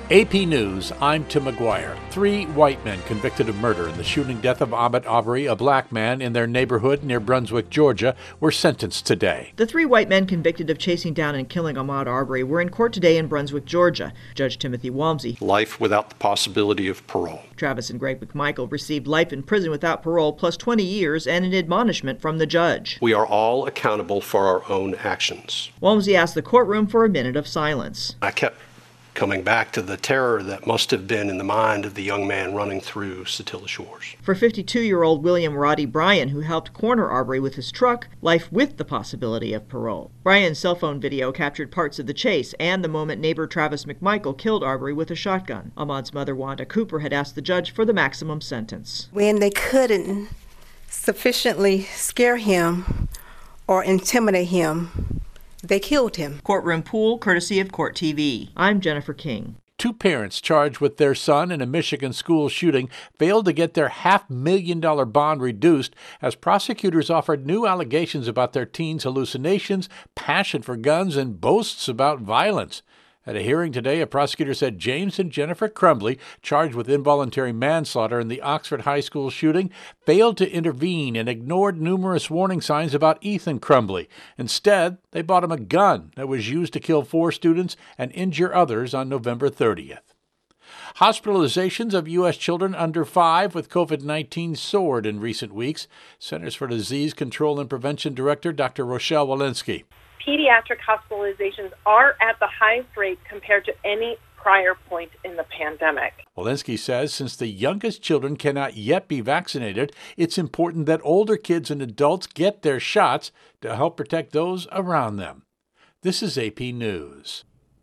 AP News, I'm Tim McGuire. 3 white men convicted of murder in the shooting death of Ahmaud Arbery, a black man, in their neighborhood near Brunswick, Georgia, were sentenced today. The 3 white men convicted of chasing down and killing Ahmaud Arbery were in court today in Brunswick, Georgia. Judge Timothy Walmsley. Life without the possibility of parole. Travis and Greg McMichael received life in prison without parole plus 20 years and an admonishment from the judge. We are all accountable for our own actions. Walmsley asked the courtroom for a minute of silence. I kept coming back to the terror that must have been in the mind of the young man running through Satilla Shores. For 52-year-old William Roddy Bryan, who helped corner Arbery with his truck, life with the possibility of parole. Bryan's cell phone video captured parts of the chase and the moment neighbor Travis McMichael killed Arbery with a shotgun. Ahmaud's mother, Wanda Cooper, had asked the judge for the maximum sentence. When they couldn't sufficiently scare him or intimidate him, they killed him. Courtroom Pool, courtesy of Court TV. I'm Jennifer King. 2 parents charged with their son in a Michigan school shooting failed to get their $500,000 bond reduced as prosecutors offered new allegations about their teens' hallucinations, passion for guns, and boasts about violence. At a hearing today, a prosecutor said James and Jennifer Crumbley, charged with involuntary manslaughter in the Oxford High School shooting, failed to intervene and ignored numerous warning signs about Ethan Crumbley. Instead, they bought him a gun that was used to kill 4 students and injure others on November 30th. Hospitalizations of U.S. children under 5 with COVID-19 soared in recent weeks. Centers for Disease Control and Prevention Director Dr. Rochelle Walensky. Pediatric hospitalizations are at the highest rate compared to any prior point in the pandemic. Walensky says since the youngest children cannot yet be vaccinated, it's important that older kids and adults get their shots to help protect those around them. This is AP News.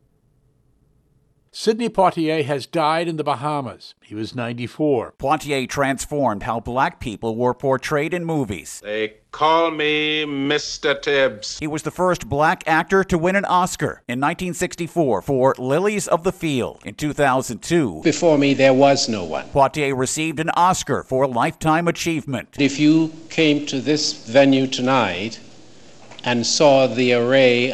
Sidney Poitier has died in the Bahamas. He was 94. Poitier transformed how black people were portrayed in movies. They call me Mr. Tibbs. He was the first black actor to win an Oscar in 1964 for Lilies of the Field. In 2002, before me there was no one. Poitier received an Oscar for Lifetime Achievement. If you came to this venue tonight and saw the array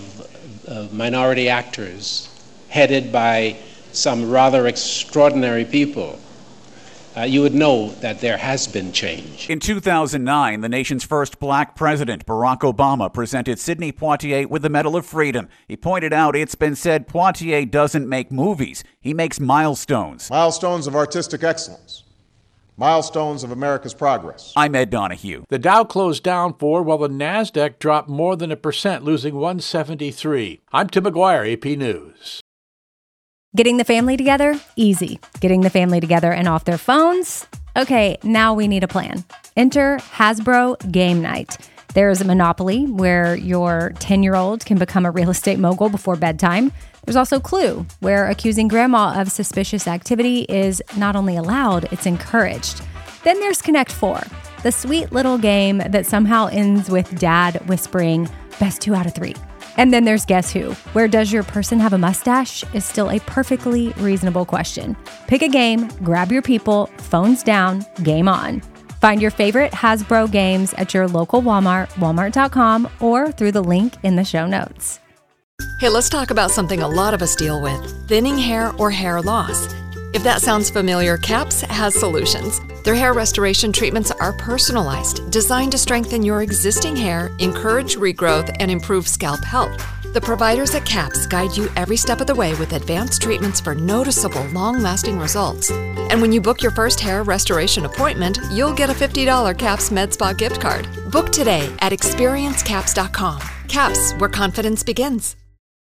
of minority actors headed by some rather extraordinary people, you would know that there has been change. In 2009, the nation's first black president, Barack Obama, presented Sidney Poitier with the Medal of Freedom. He pointed out it's been said Poitier doesn't make movies, he makes milestones. Milestones of artistic excellence. Milestones of America's progress. I'm Ed Donahue. The Dow closed down 4 while the NASDAQ dropped more than 1%, losing 173. I'm Tim McGuire, AP News. Getting the family together? Easy. Getting the family together and off their phones? Okay, now we need a plan. Enter Hasbro Game Night. There's a Monopoly, where your 10-year-old can become a real estate mogul before bedtime. There's also Clue, where accusing grandma of suspicious activity is not only allowed, it's encouraged. Then there's Connect 4, the sweet little game that somehow ends with Dad whispering, best 2 out of 3. And then there's Guess Who, where does your person have a mustache is still a perfectly reasonable question. Pick a game, grab your people, phones down, game on. Find your favorite Hasbro games at your local Walmart, walmart.com, or through the link in the show notes. Hey, let's talk about something a lot of us deal with, thinning hair or hair loss. If that sounds familiar, CAPS has solutions. Their hair restoration treatments are personalized, designed to strengthen your existing hair, encourage regrowth, and improve scalp health. The providers at CAPS guide you every step of the way with advanced treatments for noticeable, long-lasting results. And when you book your first hair restoration appointment, you'll get a $50 CAPS MedSpa gift card. Book today at experiencecaps.com. CAPS, where confidence begins.